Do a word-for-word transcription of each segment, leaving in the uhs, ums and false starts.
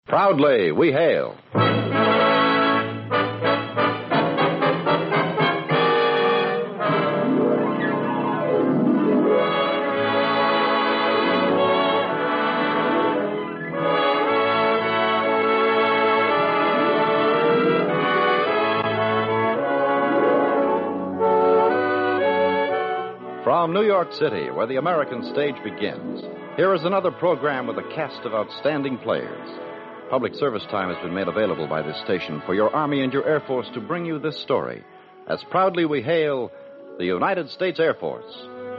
Proudly, we hail. From New York City, where the American stage begins, here is another program with a cast of outstanding players. Public service time has been made available by this station for your Army and your Air Force to bring you this story, as proudly we hail the United States Air Force.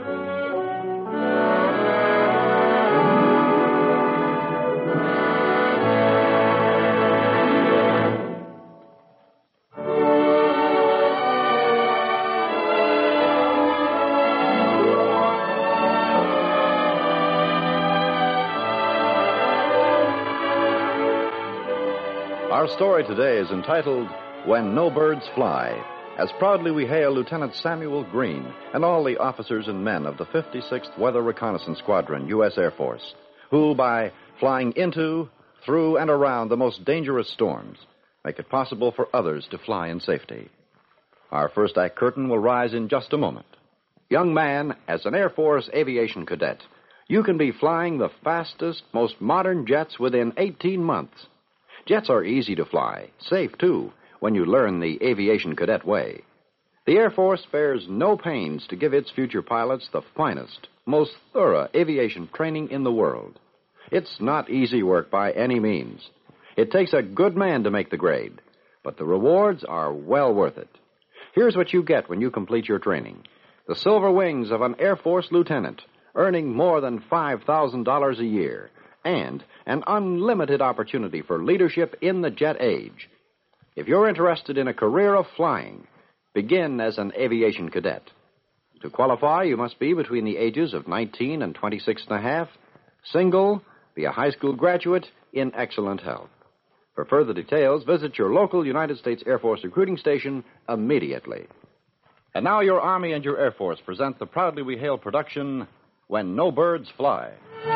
Our story today is entitled, When No Birds Fly, as proudly we hail Lieutenant Samuel Green and all the officers and men of the fifty-sixth Weather Reconnaissance Squadron, U S Air Force, who, by flying into, through, and around the most dangerous storms, make it possible for others to fly in safety. Our first act curtain will rise in just a moment. Young man, as an Air Force aviation cadet, you can be flying the fastest, most modern jets within eighteen months. Jets are easy to fly, safe, too, when you learn the aviation cadet way. The Air Force spares no pains to give its future pilots the finest, most thorough aviation training in the world. It's not easy work by any means. It takes a good man to make the grade, but the rewards are well worth it. Here's what you get when you complete your training. The silver wings of an Air Force lieutenant, earning more than five thousand dollars a year, and an unlimited opportunity for leadership in the jet age. If you're interested in a career of flying, begin as an aviation cadet. To qualify, you must be between the ages of nineteen and twenty-six and a half, single, be a high school graduate, in excellent health. For further details, visit your local United States Air Force recruiting station immediately. And now your Army and your Air Force present the Proudly We Hail production, When No Birds Fly.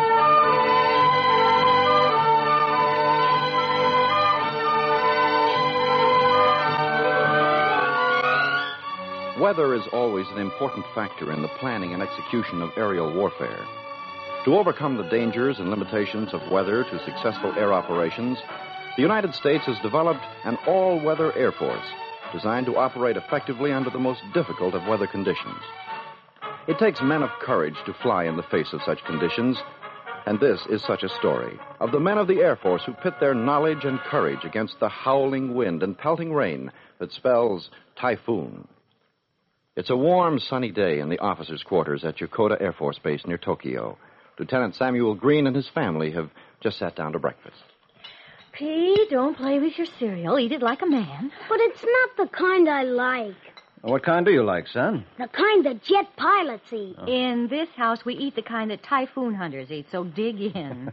Weather is always an important factor in the planning and execution of aerial warfare. To overcome the dangers and limitations of weather to successful air operations, the United States has developed an all-weather Air Force designed to operate effectively under the most difficult of weather conditions. It takes men of courage to fly in the face of such conditions, and this is such a story of the men of the Air Force who pit their knowledge and courage against the howling wind and pelting rain that spells typhoon. It's a warm, sunny day in the officers' quarters at Yokota Air Force Base near Tokyo. Lieutenant Samuel Green and his family have just sat down to breakfast. Pete, don't play with your cereal. Eat it like a man. But it's not the kind I like. What kind do you like, son? The kind that jet pilots eat. Oh. In this house, we eat the kind that typhoon hunters eat, so dig in.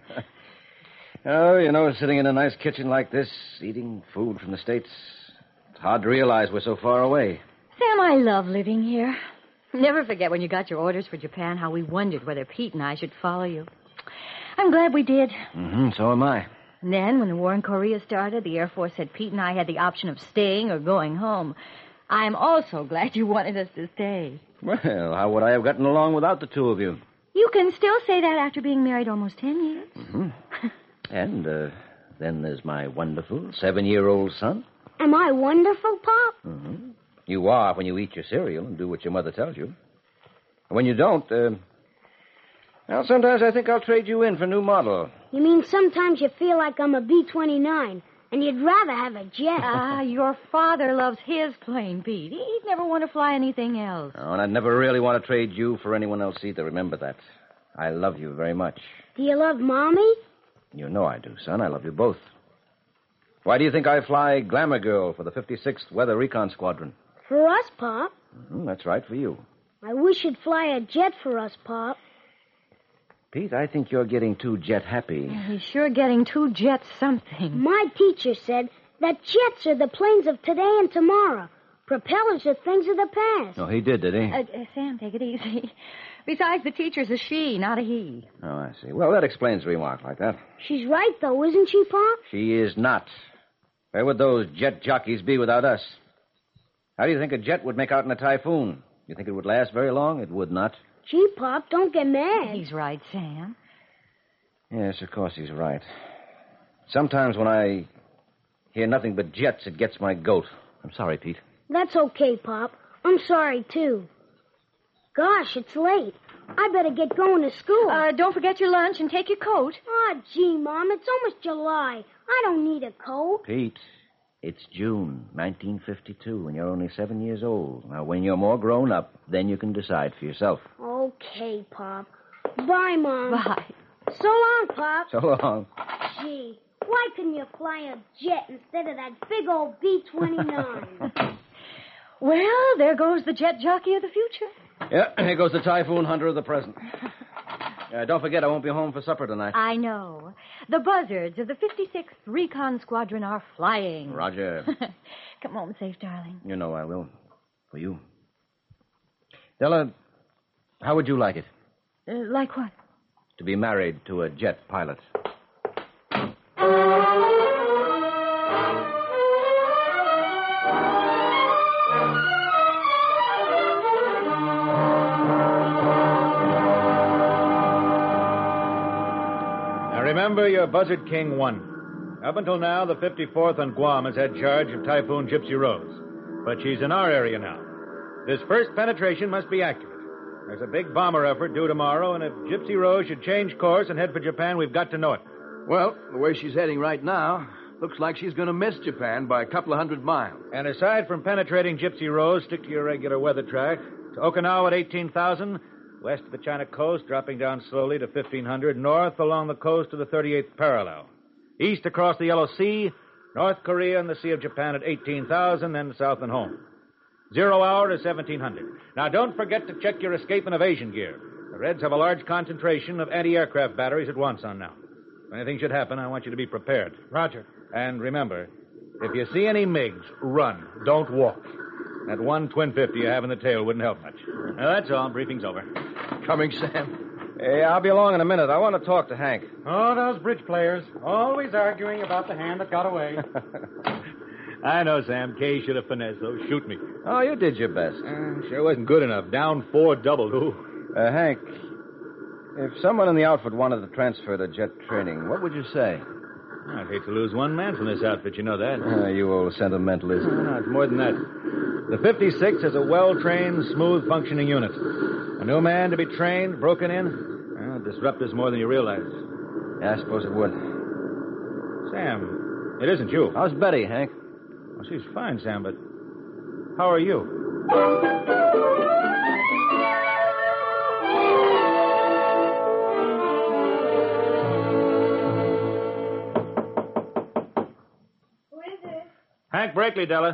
Oh, you know, sitting in a nice kitchen like this, eating food from the States, it's hard to realize we're so far away. Sam, I love living here. Never forget when you got your orders for Japan, how we wondered whether Pete and I should follow you. I'm glad we did. Mm-hmm, so am I. And then, when the war in Korea started, the Air Force said Pete and I had the option of staying or going home. I'm also glad you wanted us to stay. Well, how would I have gotten along without the two of you? You can still say that after being married almost ten years. Mm-hmm. And uh, then there's my wonderful seven-year-old son. Am I wonderful, Pop? Mm-hmm. You are when you eat your cereal and do what your mother tells you. And when you don't, uh, well, sometimes I think I'll trade you in for a new model. You mean sometimes you feel like I'm a B twenty-nine, and you'd rather have a jet? Ah, your father loves his plane, Pete. He'd never want to fly anything else. Oh, and I'd never really want to trade you for anyone else either. Remember that. I love you very much. Do you love Mommy? You know I do, son. I love you both. Why do you think I fly Glamour Girl for the fifty-sixth Weather Recon Squadron? For us, Pop. Mm-hmm, that's right, for you. I wish you'd fly a jet for us, Pop. Pete, I think you're getting too jet-happy. He's sure getting too jet something. My teacher said that jets are the planes of today and tomorrow. Propellers are things of the past. Oh, he did, did he? Uh, uh, Sam, take it easy. Besides, the teacher's a she, not a he. Oh, I see. Well, that explains a remark like that. She's right, though, isn't she, Pop? She is not. Where would those jet jockeys be without us? How do you think a jet would make out in a typhoon? You think it would last very long? It would not. Gee, Pop, don't get mad. He's right, Sam. Yes, of course he's right. Sometimes when I hear nothing but jets, it gets my goat. I'm sorry, Pete. That's okay, Pop. I'm sorry, too. Gosh, it's late. I better get going to school. Uh, don't forget your lunch and take your coat. Oh, gee, Mom, it's almost July. I don't need a coat. Pete, it's June nineteen fifty-two, and you're only seven years old. Now, when you're more grown up, then you can decide for yourself. Okay, Pop. Bye, Mom. Bye. So long, Pop. So long. Gee, why couldn't you fly a jet instead of that big old B twenty-nine? Well, there goes the jet jockey of the future. Yeah, here goes the typhoon hunter of the present. Uh, don't forget, I won't be home for supper tonight. I know. The buzzards of the fifty-sixth Recon Squadron are flying. Roger. Come home safe, darling. You know I will. For you. Della, how would you like it? Uh, like what? To be married to a jet pilot. Remember, your Buzzard King won. Up until now, the fifty-fourth on Guam has had charge of Typhoon Gypsy Rose. But she's in our area now. This first penetration must be accurate. There's a big bomber effort due tomorrow, and if Gypsy Rose should change course and head for Japan, we've got to know it. Well, the way she's heading right now, looks like she's going to miss Japan by a couple of hundred miles. And aside from penetrating Gypsy Rose, stick to your regular weather track. To Okinawa at eighteen thousand... west of the China coast, dropping down slowly to fifteen hundred, north along the coast to the thirty-eighth parallel. East across the Yellow Sea, North Korea and the Sea of Japan at eighteen thousand, then south and home. Zero hour to seventeen hundred. Now, don't forget to check your escape and evasion gear. The Reds have a large concentration of anti-aircraft batteries at Wonsan now. If anything should happen, I want you to be prepared. Roger. And remember, if you see any MiGs, run. Don't walk. That one twin fifty you have in the tail wouldn't help much. Now, that's all. Briefing's over. Coming, Sam? Hey, I'll be along in a minute. I want to talk to Hank. Oh, those bridge players. Always arguing about the hand that got away. I know, Sam. Kay should have finessed, though. Shoot me. Oh, you did your best. Uh, sure wasn't good enough. Down four double, too. Uh, Hank, if someone in the outfit wanted to transfer to jet training, what would you say? I'd hate to lose one man from this outfit. You know that. Uh, you old sentimentalist. No, no, it's more than that. The fifty-six is a well-trained, smooth-functioning unit. A new man to be trained, broken in, well, disrupt us more than you realize. Yeah, I suppose it would. Sam, it isn't you. How's Betty, Hank? Well, she's fine, Sam, but how are you? Hank Brakely, Della.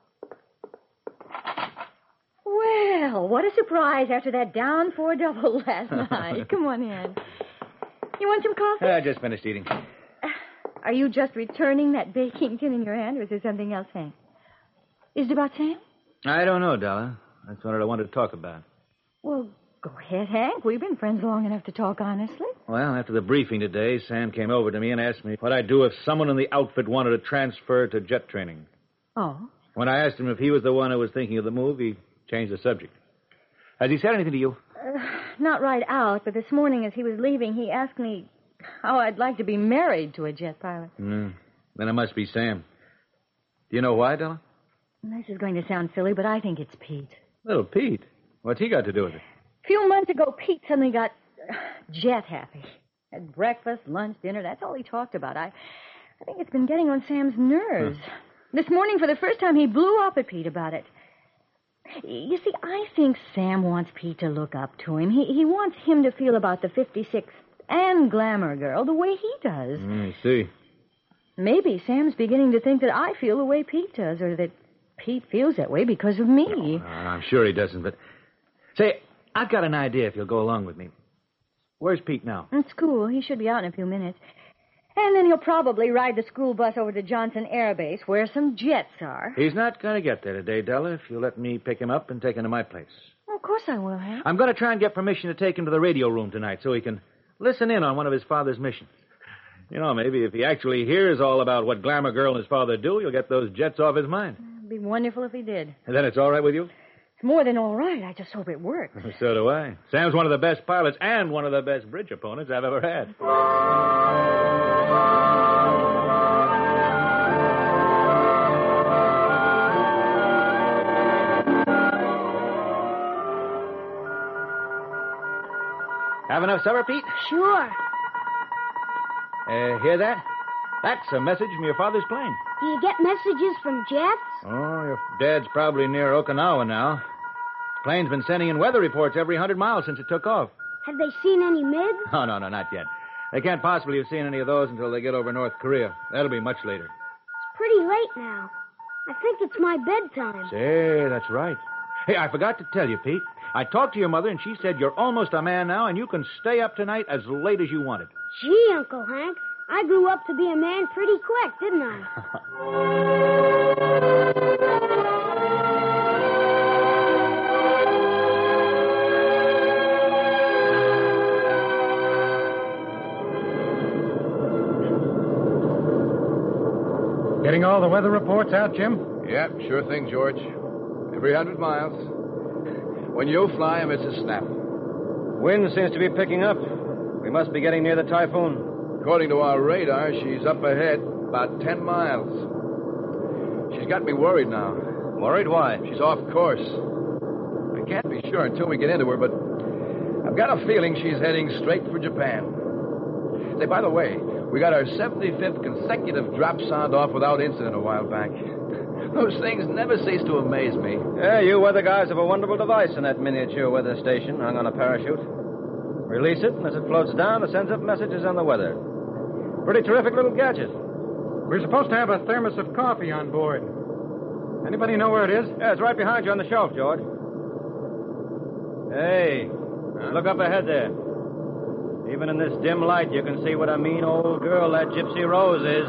Well, what a surprise after that down four double last night. Come on in. You want some coffee? I just finished eating. Are you just returning that baking tin in your hand, or is there something else, Hank? Is it about Sam? I don't know, Della. That's what I wanted to talk about. Well, go ahead, Hank. We've been friends long enough to talk honestly. Well, after the briefing today, Sam came over to me and asked me what I'd do if someone in the outfit wanted to transfer to jet training. Oh? When I asked him if he was the one who was thinking of the move, he changed the subject. Has he said anything to you? Uh, not right out, but this morning as he was leaving, he asked me how I'd like to be married to a jet pilot. Mm. Then it must be Sam. Do you know why, Della? This is going to sound silly, but I think it's Pete. Little Pete? What's he got to do with it? A few months ago, Pete suddenly got uh, jet happy. Had breakfast, lunch, dinner. That's all he talked about. I, I think it's been getting on Sam's nerves. Hmm. This morning, for the first time, he blew up at Pete about it. You see, I think Sam wants Pete to look up to him. He, he wants him to feel about the fifty-sixth and Glamour Girl the way he does. Mm, I see. Maybe Sam's beginning to think that I feel the way Pete does, or that Pete feels that way because of me. No, no, I'm sure he doesn't, but... Say, I've got an idea if you'll go along with me. Where's Pete now? In school. He should be out in a few minutes. And then he'll probably ride the school bus over to Johnson Air Base, where some jets are. He's not going to get there today, Della, if you'll let me pick him up and take him to my place. of course I will, Hank. I'm going to try and get permission to take him to the radio room tonight so he can listen in on one of his father's missions. You know, maybe if he actually hears all about what Glamour Girl and his father do, he'll get those jets off his mind. It'd be wonderful if he did. And then it's all right with you? It's more than all right. I just hope it works. So do I. Sam's one of the best pilots and one of the best bridge opponents I've ever had. Have enough supper, Pete? Sure. Uh, hear that? That's a message from your father's plane. Do you get messages from jets? Oh, your dad's probably near Okinawa now. The plane's been sending in weather reports every hundred miles since it took off. Have they seen any mids? Oh, no, no, not yet. They can't possibly have seen any of those until they get over North Korea. That'll be much later. It's pretty late now. I think it's my bedtime. Say, that's right. Hey, I forgot to tell you, Pete. I talked to your mother, and she said you're almost a man now, and you can stay up tonight as late as you wanted. Gee, Uncle Hank, I grew up to be a man pretty quick, didn't I? Getting all the weather reports out, Jim? Yep, sure thing, George. Every hundred miles. When you fly, I miss a snap. Wind seems to be picking up. We must be getting near the typhoon. According to our radar, she's up ahead about ten miles. She's got me worried now. Worried? Why? She's off course. I can't be sure until we get into her, but I've got a feeling she's heading straight for Japan. Say, by the way, we got our seventy-fifth consecutive drop sound off without incident a while back. Those things never cease to amaze me. Yeah, you weather guys have a wonderful device in that miniature weather station hung on a parachute. Release it, and as it floats down, it sends up messages on the weather. Pretty terrific little gadget. We're supposed to have a thermos of coffee on board. Anybody know where it is? Yeah, it's right behind you on the shelf, George. Hey, look up ahead there. Even in this dim light, you can see what a mean old girl that Gypsy Rose is.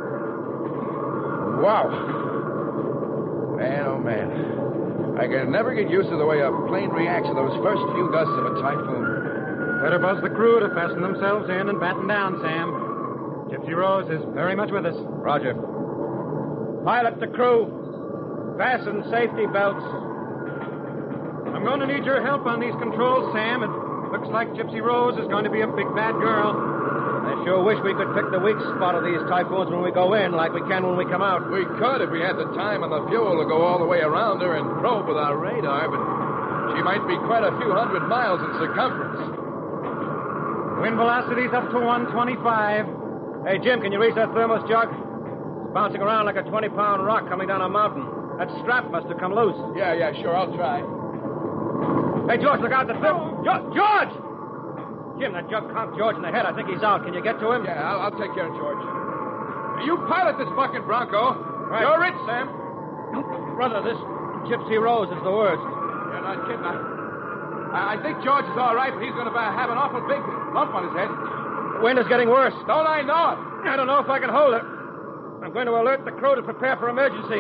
Wow. Man, oh, man. I can never get used to the way a plane reacts to those first few gusts of a typhoon. Better buzz the crew to fasten themselves in and batten down, Sam. Gypsy Rose is very much with us. Roger. Pilot to crew. Fasten safety belts. I'm going to need your help on these controls, Sam. It looks like Gypsy Rose is going to be a big bad girl. I sure wish we could pick the weak spot of these typhoons when we go in, like we can when we come out. We could if we had the time and the fuel to go all the way around her and probe with our radar, but she might be quite a few hundred miles in circumference. Wind velocity's up to one twenty-five. Hey, Jim, can you reach that thermos jug? It's bouncing around like a twenty-pound rock coming down a mountain. That strap must have come loose. Yeah, yeah, sure, I'll try. Hey, George, look out the thermos. Jo- George! Jim, that jug conked George in the head. I think he's out. Can you get to him? Yeah, I'll, I'll take care of George. You pilot this fucking Bronco. Right. You're it, Sam. Brother, this Gypsy Rose is the worst. You're not kidding. I, I think George is all right, but he's going to have an awful big lump on his head. The wind is getting worse. Don't I know it? I don't know if I can hold it. I'm going to alert the crew to prepare for emergency.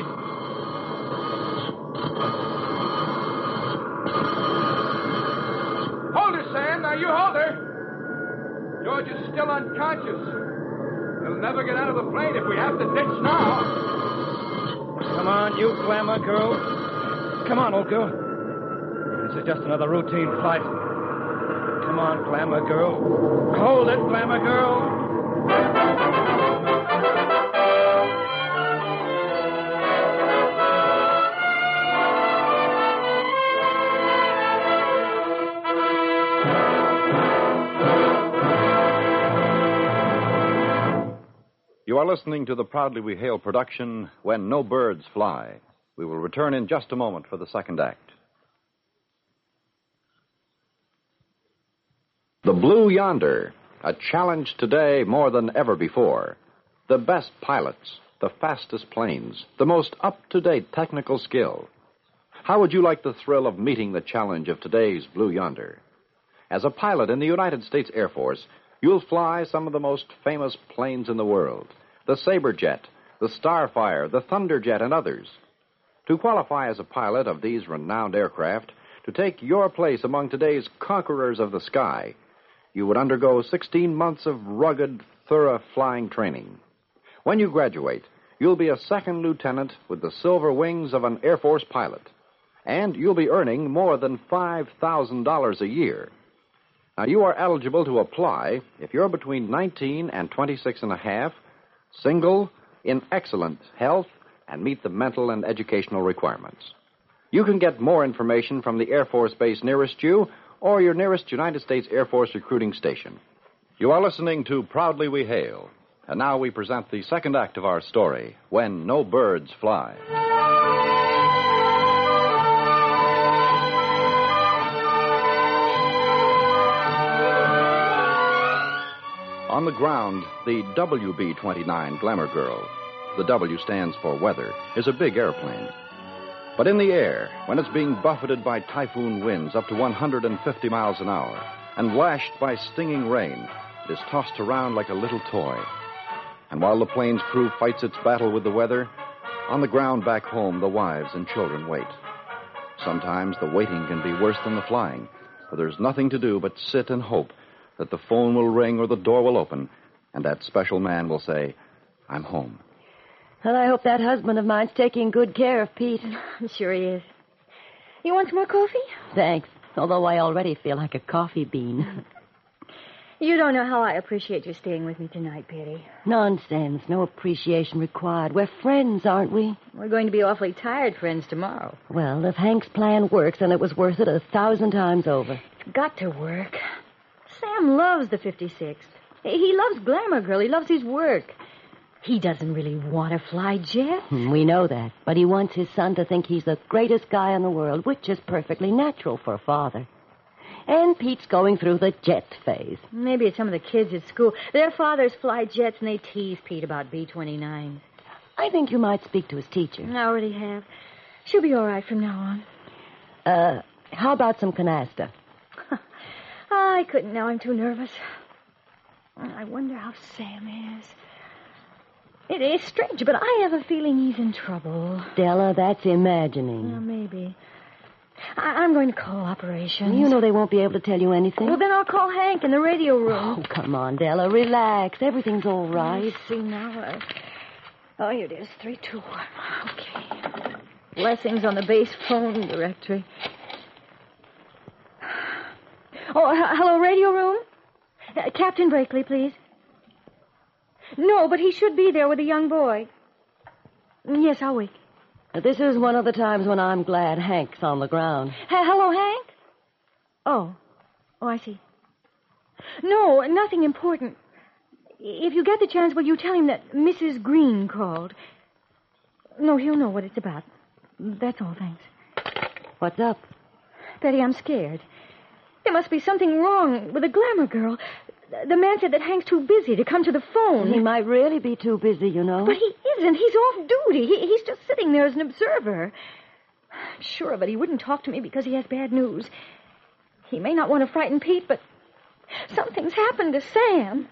Hold her, Sam. Now you hold her. George is still unconscious. He'll never get out of the plane if we have to ditch now. Come on, you glamour girl. Come on, old girl. This is just another routine flight. Come on, glamour girl. Hold it, glamour girl. You are listening to the Proudly We Hail production, When No Birds Fly. We will return in just a moment for the second act. The Blue Yonder, a challenge today more than ever before. The best pilots, the fastest planes, the most up-to-date technical skill. How would you like the thrill of meeting the challenge of today's Blue Yonder? As a pilot in the United States Air Force, you'll fly some of the most famous planes in the world. The Saberjet, the Starfire, the Thunderjet, and others. To qualify as a pilot of these renowned aircraft, to take your place among today's conquerors of the sky, you would undergo sixteen months of rugged, thorough flying training. When you graduate, you'll be a second lieutenant with the silver wings of an Air Force pilot. And you'll be earning more than five thousand dollars a year. Now, you are eligible to apply if you're between nineteen and twenty-six and a half, single, in excellent health, and meet the mental and educational requirements. You can get more information from the Air Force base nearest you or your nearest United States Air Force recruiting station. You are listening to Proudly We Hail. And now we present the second act of our story, When No Birds Fly. On the ground, the W B twenty-nine Glamour Girl, the W stands for weather, is a big airplane. But in the air, when it's being buffeted by typhoon winds up to one hundred fifty miles an hour and lashed by stinging rain, it is tossed around like a little toy. And while the plane's crew fights its battle with the weather, on the ground back home, the wives and children wait. Sometimes the waiting can be worse than the flying, for there's nothing to do but sit and hope that the phone will ring or the door will open, and that special man will say, "I'm home." Well, I hope that husband of mine's taking good care of Pete. I'm sure he is. You want some more coffee? Thanks, although I already feel like a coffee bean. You don't know how I appreciate you staying with me tonight, Petty. Nonsense. No appreciation required. We're friends, aren't we? We're going to be awfully tired friends tomorrow. Well, if Hank's plan works, then it was worth it a thousand times over. It's got to work. Sam loves the fifty-sixth. He loves Glamour Girl. He loves his work. He doesn't really want to fly jets. We know that. But he wants his son to think he's the greatest guy in the world, which is perfectly natural for a father. And Pete's going through the jet phase. Maybe it's some of the kids at school. Their fathers fly jets, and they tease Pete about B twenty-nines. I think you might speak to his teacher. I already have. She'll be all right from now on. Uh, how about some canasta? I couldn't now. I'm too nervous. I wonder how Sam is. It is strange, but I have a feeling he's in trouble. Stella, that's imagining. Well, maybe. I- I'm going to call operations. You know they won't be able to tell you anything. Well, then I'll call Hank in the radio room. Oh, come on, Della. Relax. Everything's all right. Let's see now. Uh, oh, here it is. Three, two, one. Okay. Blessings on the base phone directory. Oh, h- hello, radio room? Uh, Captain Brakely, please. No, but he should be there with a young boy. Yes, I'll wait. This is one of the times when I'm glad Hank's on the ground. H- hello, Hank? Oh. Oh, I see. No, nothing important. If you get the chance, will you tell him that Missus Green called? No, he'll know what it's about. That's all, thanks. What's up? Betty, I'm scared. There must be something wrong with the Glamour Girl. The man said that Hank's too busy to come to the phone. He might really be too busy, you know. But he isn't. He's off duty. He, he's just sitting there as an observer. I'm sure of it. He wouldn't talk to me because he has bad news. He may not want to frighten Pete, but something's happened to Sam.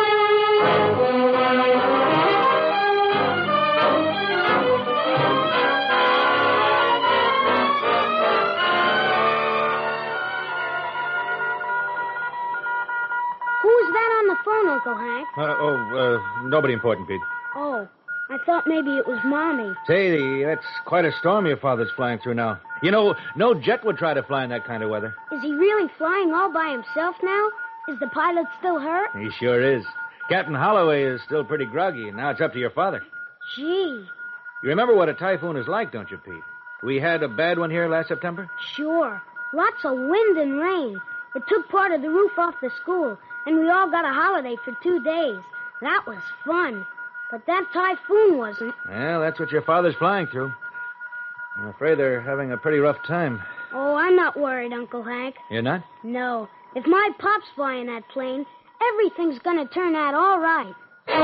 Who's that on the phone, Uncle Hank? Uh, oh, uh, nobody important, Pete. Oh, I thought maybe it was Mommy. Say, the, that's quite a storm your father's flying through now. You know, no jet would try to fly in that kind of weather. Is he really flying all by himself now? Is the pilot still hurt? He sure is. Captain Holloway is still pretty groggy, and now it's up to your father. Gee. You remember what a typhoon is like, don't you, Pete? We had a bad one here last September? Sure. Lots of wind and rain. It took part of the roof off the school, and we all got a holiday for two days. That was fun. But that typhoon wasn't. Well, that's what your father's flying through. I'm afraid they're having a pretty rough time. Oh, I'm not worried, Uncle Hank. You're not? No. If my pop's flying that plane, everything's going to turn out all right.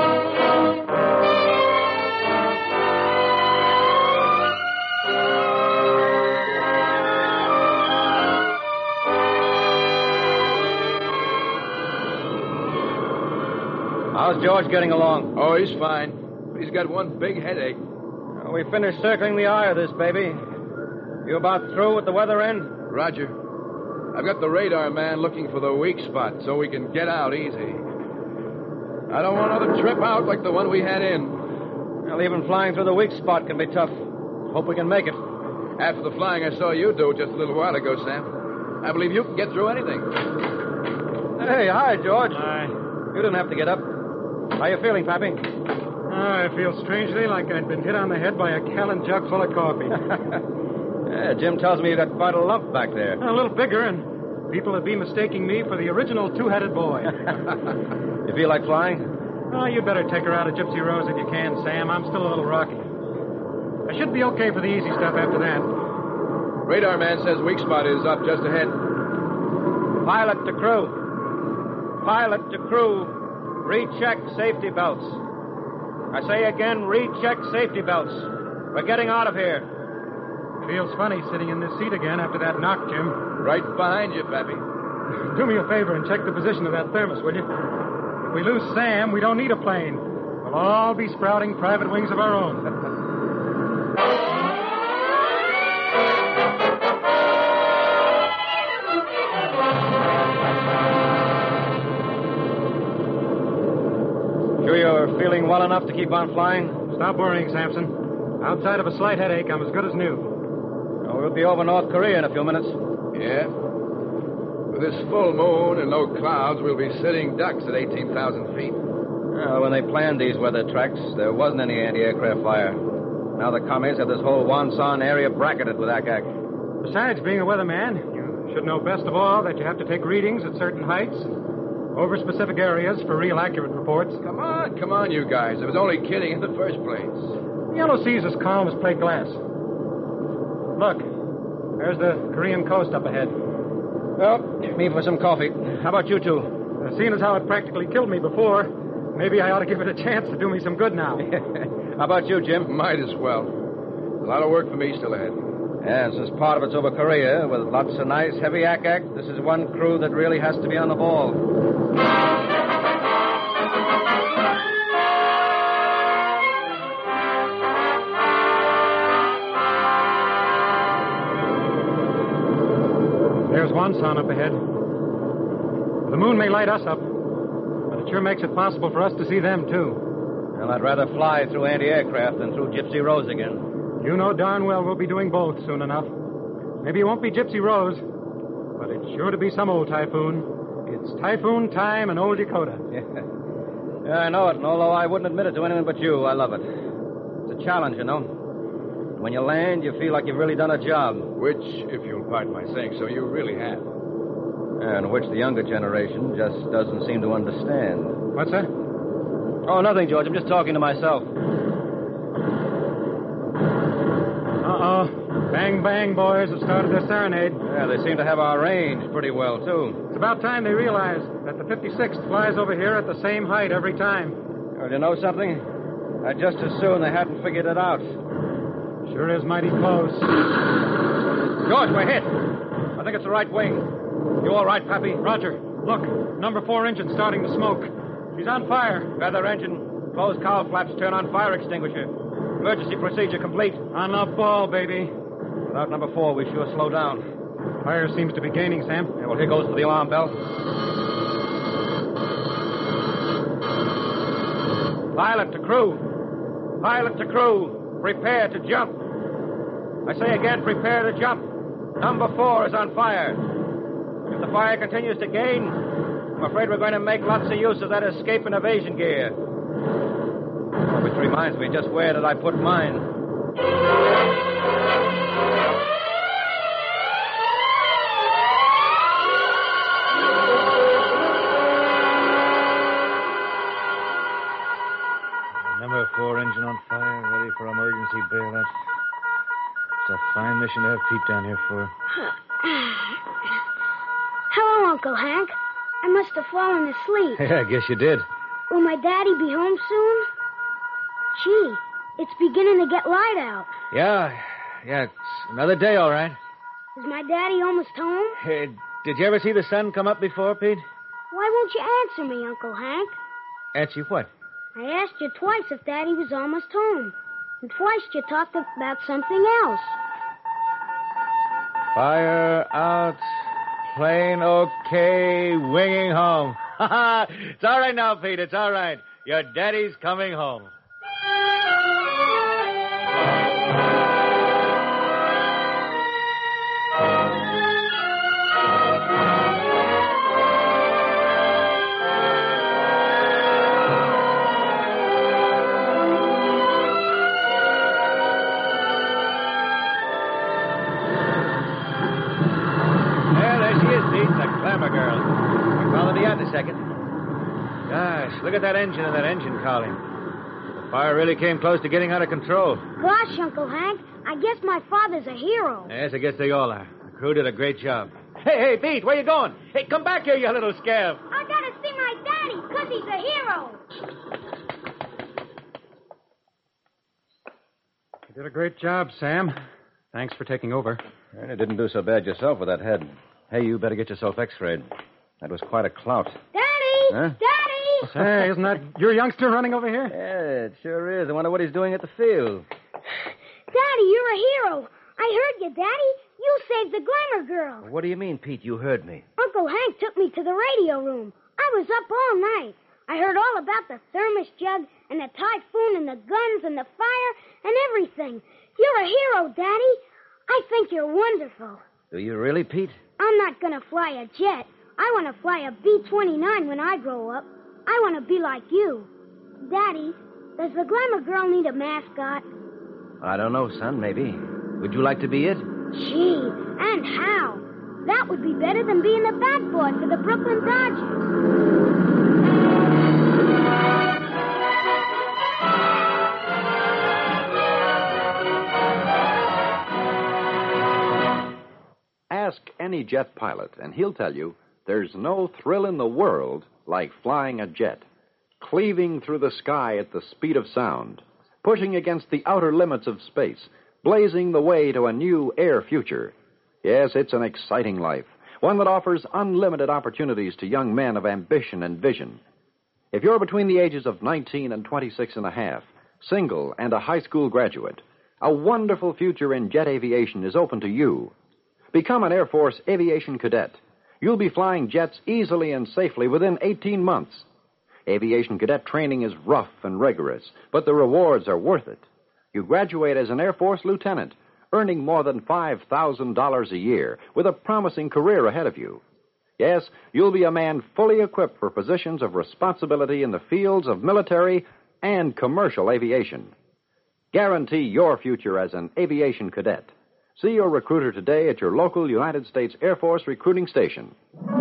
How's George getting along? Oh, he's fine. But he's got one big headache. Well, we finished circling the eye of this, baby. You about through with the weather end? Roger. I've got the radar man looking for the weak spot so we can get out easy. I don't want another trip out like the one we had in. Well, even flying through the weak spot can be tough. Hope we can make it. After the flying I saw you do just a little while ago, Sam, I believe you can get through anything. Hey, hi, George. Hi. You didn't have to get up. How you feeling, Pappy? Oh, I feel strangely like I'd been hit on the head by a gallon jug full of coffee. Yeah, Jim tells me you got quite a lump back there. A little bigger, and people would be mistaking me for the original two-headed boy. You feel like flying? Oh, you'd better take her out of Gypsy Rose if you can, Sam. I'm still a little rocky. I should be okay for the easy stuff after that. Radar man says weak spot is up just ahead. Pilot to crew. Pilot to crew. Recheck safety belts. I say again, recheck safety belts. We're getting out of here. Feels funny sitting in this seat again after that knock, Jim. Right behind you, Pappy. Do me a favor and check the position of that thermos, will you? If we lose Sam, we don't need a plane. We'll all be sprouting private wings of our own. Sure you're feeling well enough to keep on flying? Stop worrying, Samson. Outside of a slight headache, I'm as good as new. Oh, we'll be over North Korea in a few minutes. Yeah? With this full moon and no clouds, we'll be sitting ducks at eighteen thousand feet. Well, when they planned these weather tracks, there wasn't any anti-aircraft fire. Now the commies have this whole Wonsan area bracketed with A C A C. Besides being a weatherman, you should know best of all that you have to take readings at certain heights over specific areas for real accurate reports. Come on, come on, you guys. I was only kidding in the first place. The Yellow Sea's as calm as plate glass. Look, there's the Korean coast up ahead. Well, me for some coffee. How about you two? Uh, seeing as how it practically killed me before, maybe I ought to give it a chance to do me some good now. How about you, Jim? Might as well. A lot of work for me still ahead. Yes, as part of it's over Korea, with lots of nice heavy A C A C, this is one crew that really has to be on the ball. There's Wonsan up ahead. The moon may light us up, but it sure makes it possible for us to see them, too. Well, I'd rather fly through anti-aircraft than through Gypsy Rose again. You know darn well we'll be doing both soon enough. Maybe it won't be Gypsy Rose, but it's sure to be some old typhoon. It's typhoon time in old Dakota. Yeah, I know it, and although I wouldn't admit it to anyone but you, I love it. It's a challenge, you know. When you land, you feel like you've really done a job. Which, if you'll pardon my saying so, you really have. And which the younger generation just doesn't seem to understand. What's that? Oh, nothing, George. I'm just talking to myself. Uh-oh. Bang, bang, boys have started their serenade. Yeah, they seem to have our range pretty well, too. It's about time they realize that the fifty-sixth flies over here at the same height every time. Well, you know something? I'd just as soon they hadn't figured it out. Sure is mighty close. George, we're hit. I think it's the right wing. You all right, Pappy? Roger. Look, number four engine starting to smoke. She's on fire. Feather engine. Close cowl flaps, turn on fire extinguisher. Emergency procedure complete. On the ball, baby. Without number four, we sure slow down. Fire seems to be gaining, Sam. Yeah, well, here goes for the alarm bell. Pilot to crew. Pilot to crew. Prepare to jump. I say again, prepare to jump. Number four is on fire. If the fire continues to gain, I'm afraid we're going to make lots of use of that escape and evasion gear. Oh, which reminds me, just where did I put mine? Number four engine on fire, ready for emergency bailout. It's a fine mission to have Pete down here for. Hello, Uncle Hank. I must have fallen asleep. Yeah, I guess you did. Will my daddy be home soon? Gee, it's beginning to get light out. Yeah, yeah, it's another day, all right. Is my daddy almost home? Hey, did you ever see the sun come up before, Pete? Why won't you answer me, Uncle Hank? Answer you what? I asked you twice if Daddy was almost home. And twice you talked about something else. Fire out. Plane okay. Winging home. It's all right now, Pete. It's all right. Your daddy's coming home. Second. Gosh, look at that engine and that engine cowling. The fire really came close to getting out of control. Gosh, Uncle Hank, I guess my father's a hero. Yes, I guess they all are. The crew did a great job. Hey, hey, Pete, where you going? Hey, come back here, you little scab. I gotta see my daddy, because he's a hero. You did a great job, Sam. Thanks for taking over. And it didn't do so bad yourself with that head. Hey, you better get yourself x-rayed. That was quite a clout. Daddy! Huh? Daddy! Hey, isn't that your youngster running over here? Yeah, it sure is. I wonder what he's doing at the field. Daddy, you're a hero. I heard you, Daddy. You saved the Glamour Girl. What do you mean, Pete? You heard me. Uncle Hank took me to the radio room. I was up all night. I heard all about the thermos jug and the typhoon and the guns and the fire and everything. You're a hero, Daddy. I think you're wonderful. Do you really, Pete? I'm not going to fly a jet. I want to fly a B twenty-nine when I grow up. I want to be like you. Daddy, does the Glamour Girl need a mascot? I don't know, son. Maybe. Would you like to be it? Gee, and how? That would be better than being the bat boy for the Brooklyn Dodgers. Ask any jet pilot, and he'll tell you there's no thrill in the world like flying a jet, cleaving through the sky at the speed of sound, pushing against the outer limits of space, blazing the way to a new air future. Yes, it's an exciting life, one that offers unlimited opportunities to young men of ambition and vision. If you're between the ages of nineteen and twenty-six and a half, single and a high school graduate, a wonderful future in jet aviation is open to you. Become an Air Force aviation cadet. You'll be flying jets easily and safely within eighteen months. Aviation cadet training is rough and rigorous, but the rewards are worth it. You graduate as an Air Force lieutenant, earning more than five thousand dollars a year, with a promising career ahead of you. Yes, you'll be a man fully equipped for positions of responsibility in the fields of military and commercial aviation. Guarantee your future as an aviation cadet. See your recruiter today at your local United States Air Force recruiting station.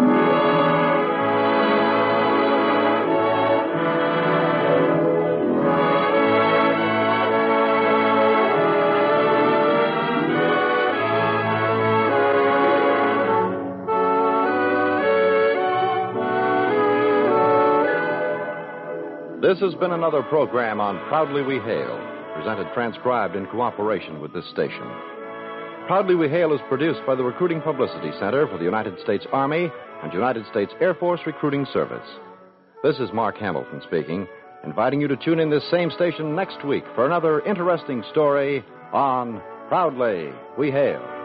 This has been another program on Proudly We Hail, presented transcribed in cooperation with this station. Proudly We Hail is produced by the Recruiting Publicity Center for the United States Army and United States Air Force Recruiting Service. This is Mark Hamilton speaking, inviting you to tune in this same station next week for another interesting story on Proudly We Hail.